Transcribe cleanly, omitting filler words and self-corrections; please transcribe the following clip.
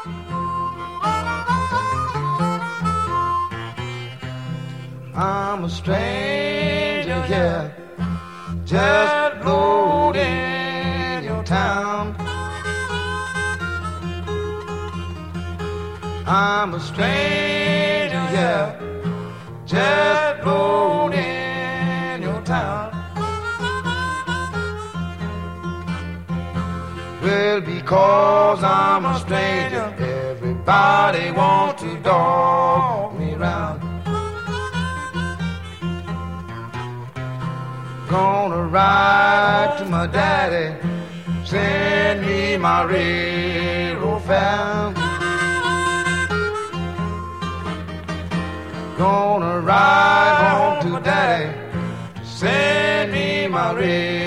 I'm a stranger here, just rode in your town. I'm a stranger here, just rode in your town. Well, because I'm a stranger, everybody wants to dog me round. Gonna ride to my daddy, send me my railroad fare. Gonna ride home to daddy, send me my railroad